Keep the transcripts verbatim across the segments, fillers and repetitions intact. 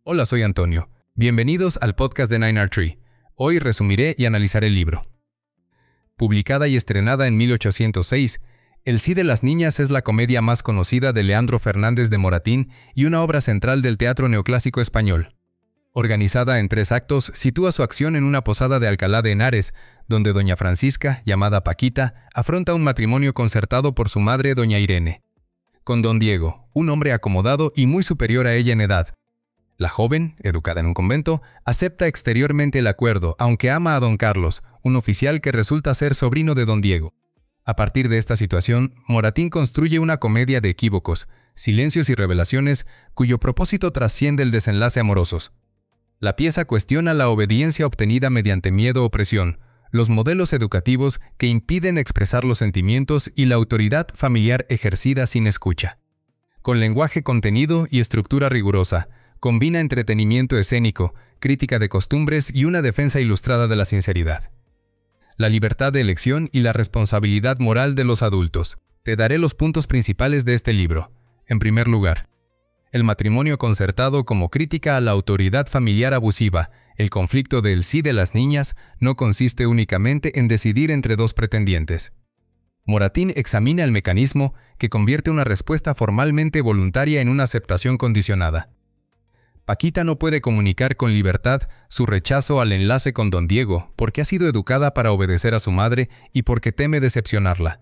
Hola, soy Antonio. Bienvenidos al podcast de Nine R Tree. Hoy resumiré y analizaré el libro. Publicada y estrenada en mil ochocientos seis, El sí de las niñas es la comedia más conocida de Leandro Fernández de Moratín y una obra central del teatro neoclásico español. Organizada en tres actos, sitúa su acción en una posada de Alcalá de Henares, donde doña Francisca, llamada Paquita, afronta un matrimonio concertado por su madre, doña Irene, con don Diego, un hombre acomodado y muy superior a ella en edad. La joven, educada en un convento, acepta exteriormente el acuerdo, aunque ama a don Carlos, un oficial que resulta ser sobrino de don Diego. A partir de esta situación, Moratín construye una comedia de equívocos, silencios y revelaciones, cuyo propósito trasciende el desenlace amorosos. La pieza cuestiona la obediencia obtenida mediante miedo o presión, los modelos educativos que impiden expresar los sentimientos y la autoridad familiar ejercida sin escucha. Con lenguaje contenido y estructura rigurosa, combina entretenimiento escénico, crítica de costumbres y una defensa ilustrada de la sinceridad. La libertad de elección y la responsabilidad moral de los adultos. Te daré los puntos principales de este libro. En primer lugar, el matrimonio concertado como crítica a la autoridad familiar abusiva. El conflicto del sí de las niñas no consiste únicamente en decidir entre dos pretendientes. Moratín examina el mecanismo que convierte una respuesta formalmente voluntaria en una aceptación condicionada. Paquita no puede comunicar con libertad su rechazo al enlace con don Diego porque ha sido educada para obedecer a su madre y porque teme decepcionarla.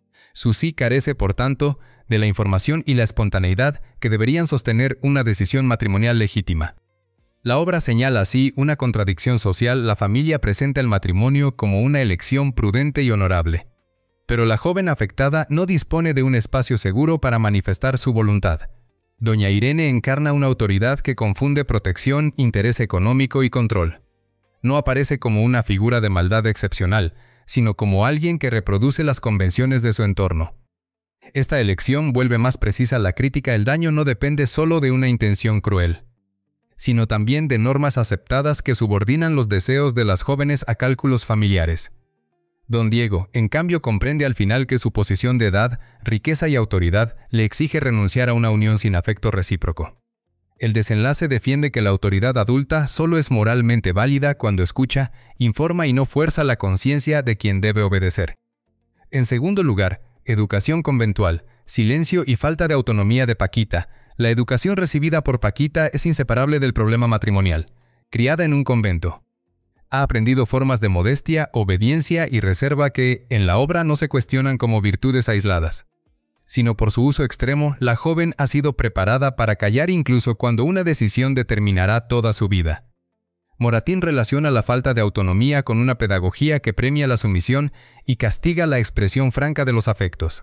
Su sí carece, por tanto, de la información y la espontaneidad que deberían sostener una decisión matrimonial legítima. La obra señala así una contradicción social. La familia presenta el matrimonio como una elección prudente y honorable. Pero la joven afectada no dispone de un espacio seguro para manifestar su voluntad. Doña Irene encarna una autoridad que confunde protección, interés económico y control. No aparece como una figura de maldad excepcional, sino como alguien que reproduce las convenciones de su entorno. Esta elección vuelve más precisa la crítica. El daño no depende solo de una intención cruel, sino también de normas aceptadas que subordinan los deseos de las jóvenes a cálculos familiares. Don Diego, en cambio, comprende al final que su posición de edad, riqueza y autoridad le exige renunciar a una unión sin afecto recíproco. El desenlace defiende que la autoridad adulta solo es moralmente válida cuando escucha, informa y no fuerza la conciencia de quien debe obedecer. En segundo lugar, educación conventual, silencio y falta de autonomía de Paquita. La educación recibida por Paquita es inseparable del problema matrimonial. Criada en un convento, ha aprendido formas de modestia, obediencia y reserva que, en la obra, no se cuestionan como virtudes aisladas, sino por su uso extremo. La joven ha sido preparada para callar incluso cuando una decisión determinará toda su vida. Moratín relaciona la falta de autonomía con una pedagogía que premia la sumisión y castiga la expresión franca de los afectos.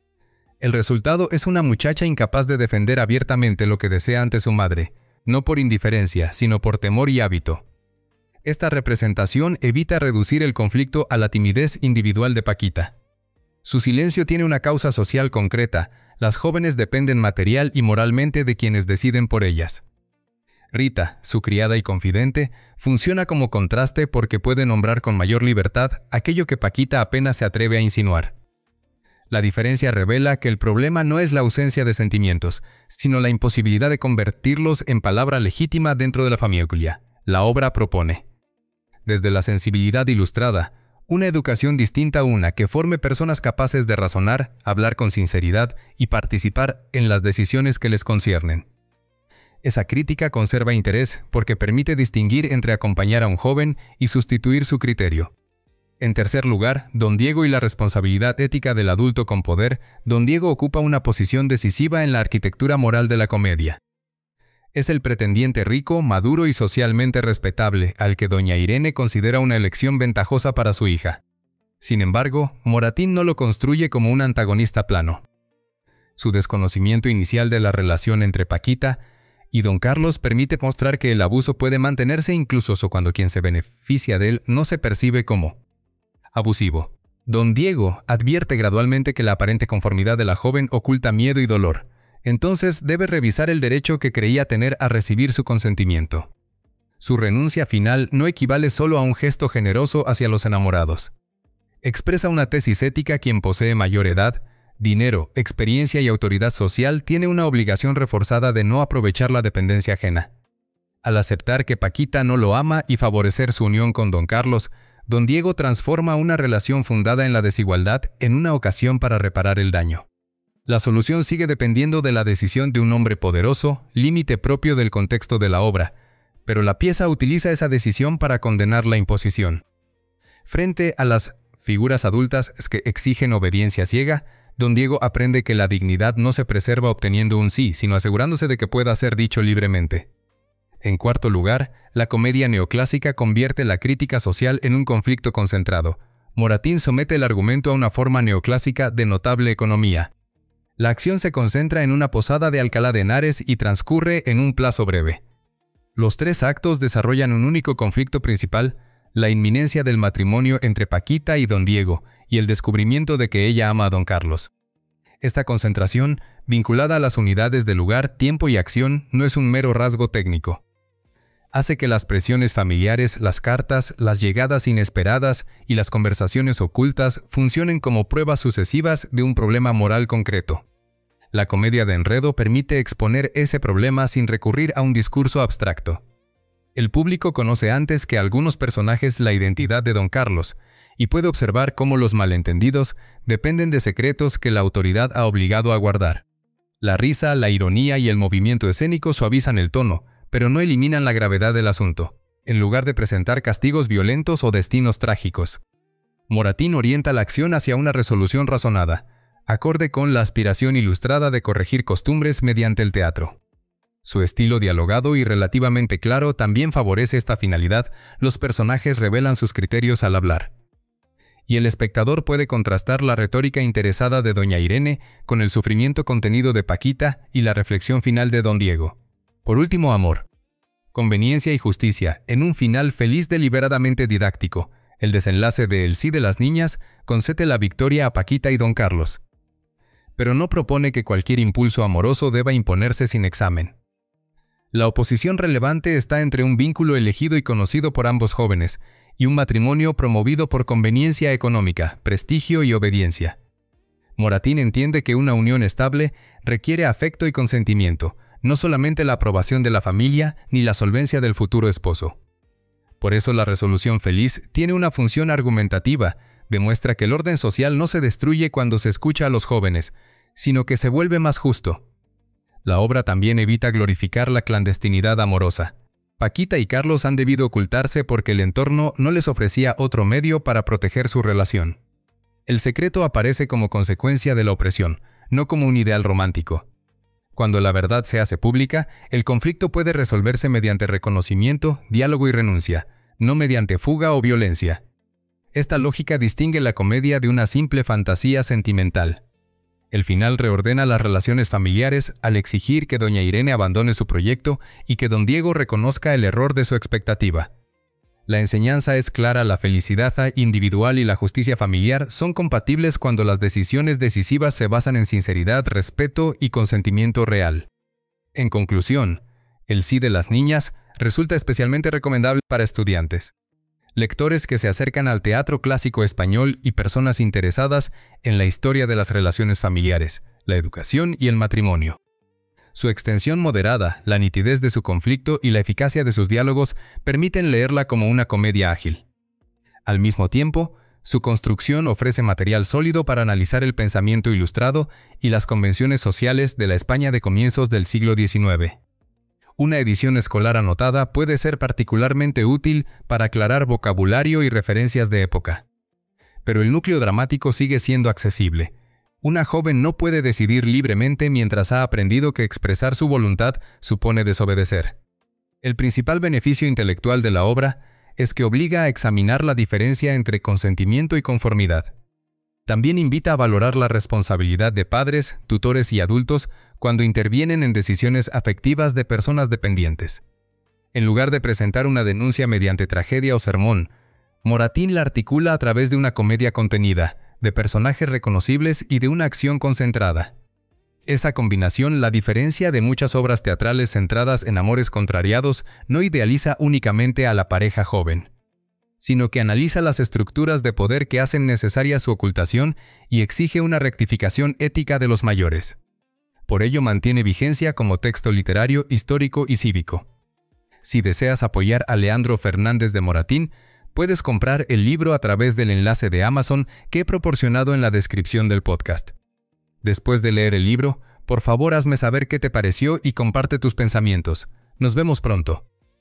El resultado es una muchacha incapaz de defender abiertamente lo que desea ante su madre, no por indiferencia, sino por temor y hábito. Esta representación evita reducir el conflicto a la timidez individual de Paquita. Su silencio tiene una causa social concreta. Las jóvenes dependen material y moralmente de quienes deciden por ellas. Rita, su criada y confidente, funciona como contraste porque puede nombrar con mayor libertad aquello que Paquita apenas se atreve a insinuar. La diferencia revela que el problema no es la ausencia de sentimientos, sino la imposibilidad de convertirlos en palabra legítima dentro de la familia. La obra propone, desde la sensibilidad ilustrada, una educación distinta a una que forme personas capaces de razonar, hablar con sinceridad y participar en las decisiones que les conciernen. Esa crítica conserva interés porque permite distinguir entre acompañar a un joven y sustituir su criterio. En tercer lugar, don Diego y la responsabilidad ética del adulto con poder. Don Diego ocupa una posición decisiva en la arquitectura moral de la comedia. Es el pretendiente rico, maduro y socialmente respetable, al que doña Irene considera una elección ventajosa para su hija. Sin embargo, Moratín no lo construye como un antagonista plano. Su desconocimiento inicial de la relación entre Paquita y don Carlos permite mostrar que el abuso puede mantenerse incluso cuando quien se beneficia de él no se percibe como abusivo. Don Diego advierte gradualmente que la aparente conformidad de la joven oculta miedo y dolor. Entonces debe revisar el derecho que creía tener a recibir su consentimiento. Su renuncia final no equivale solo a un gesto generoso hacia los enamorados. Expresa una tesis ética. Quien posee mayor edad, dinero, experiencia y autoridad social tiene una obligación reforzada de no aprovechar la dependencia ajena. Al aceptar que Paquita no lo ama y favorecer su unión con don Carlos, don Diego transforma una relación fundada en la desigualdad en una ocasión para reparar el daño. La solución sigue dependiendo de la decisión de un hombre poderoso, límite propio del contexto de la obra, pero la pieza utiliza esa decisión para condenar la imposición. Frente a las figuras adultas que exigen obediencia ciega, don Diego aprende que la dignidad no se preserva obteniendo un sí, sino asegurándose de que pueda ser dicho libremente. En cuarto lugar, la comedia neoclásica convierte la crítica social en un conflicto concentrado. Moratín somete el argumento a una forma neoclásica de notable economía. La acción se concentra en una posada de Alcalá de Henares y transcurre en un plazo breve. Los tres actos desarrollan un único conflicto principal, la inminencia del matrimonio entre Paquita y don Diego, y el descubrimiento de que ella ama a don Carlos. Esta concentración, vinculada a las unidades de lugar, tiempo y acción, no es un mero rasgo técnico. Hace que las presiones familiares, las cartas, las llegadas inesperadas y las conversaciones ocultas funcionen como pruebas sucesivas de un problema moral concreto. La comedia de enredo permite exponer ese problema sin recurrir a un discurso abstracto. El público conoce antes que algunos personajes la identidad de don Carlos y puede observar cómo los malentendidos dependen de secretos que la autoridad ha obligado a guardar. La risa, la ironía y el movimiento escénico suavizan el tono, pero no eliminan la gravedad del asunto, en lugar de presentar castigos violentos o destinos trágicos. Moratín orienta la acción hacia una resolución razonada, acorde con la aspiración ilustrada de corregir costumbres mediante el teatro. Su estilo dialogado y relativamente claro también favorece esta finalidad. Los personajes revelan sus criterios al hablar. Y el espectador puede contrastar la retórica interesada de doña Irene con el sufrimiento contenido de Paquita y la reflexión final de don Diego. Por último, amor, conveniencia y justicia, en un final feliz deliberadamente didáctico. El desenlace de El sí de las niñas concede la victoria a Paquita y don Carlos. Pero no propone que cualquier impulso amoroso deba imponerse sin examen. La oposición relevante está entre un vínculo elegido y conocido por ambos jóvenes, y un matrimonio promovido por conveniencia económica, prestigio y obediencia. Moratín entiende que una unión estable requiere afecto y consentimiento, no solamente la aprobación de la familia ni la solvencia del futuro esposo. Por eso la resolución feliz tiene una función argumentativa, demuestra que el orden social no se destruye cuando se escucha a los jóvenes, sino que se vuelve más justo. La obra también evita glorificar la clandestinidad amorosa. Paquita y Carlos han debido ocultarse porque el entorno no les ofrecía otro medio para proteger su relación. El secreto aparece como consecuencia de la opresión, no como un ideal romántico. Cuando la verdad se hace pública, el conflicto puede resolverse mediante reconocimiento, diálogo y renuncia, no mediante fuga o violencia. Esta lógica distingue la comedia de una simple fantasía sentimental. El final reordena las relaciones familiares al exigir que doña Irene abandone su proyecto y que don Diego reconozca el error de su expectativa. La enseñanza es clara: la felicidad individual y la justicia familiar son compatibles cuando las decisiones decisivas se basan en sinceridad, respeto y consentimiento real. En conclusión, El sí de las niñas resulta especialmente recomendable para estudiantes, lectores que se acercan al teatro clásico español y personas interesadas en la historia de las relaciones familiares, la educación y el matrimonio. Su extensión moderada, la nitidez de su conflicto y la eficacia de sus diálogos permiten leerla como una comedia ágil. Al mismo tiempo, su construcción ofrece material sólido para analizar el pensamiento ilustrado y las convenciones sociales de la España de comienzos del siglo diecinueve. Una edición escolar anotada puede ser particularmente útil para aclarar vocabulario y referencias de época. Pero el núcleo dramático sigue siendo accesible. Una joven no puede decidir libremente mientras ha aprendido que expresar su voluntad supone desobedecer. El principal beneficio intelectual de la obra es que obliga a examinar la diferencia entre consentimiento y conformidad. También invita a valorar la responsabilidad de padres, tutores y adultos cuando intervienen en decisiones afectivas de personas dependientes. En lugar de presentar una denuncia mediante tragedia o sermón, Moratín la articula a través de una comedia contenida, de personajes reconocibles y de una acción concentrada. Esa combinación la diferencia de muchas obras teatrales centradas en amores contrariados. No idealiza únicamente a la pareja joven, sino que analiza las estructuras de poder que hacen necesaria su ocultación y exige una rectificación ética de los mayores. Por ello mantiene vigencia como texto literario, histórico y cívico. Si deseas apoyar a Leandro Fernández de Moratín, puedes comprar el libro a través del enlace de Amazon que he proporcionado en la descripción del podcast. Después de leer el libro, por favor hazme saber qué te pareció y comparte tus pensamientos. Nos vemos pronto.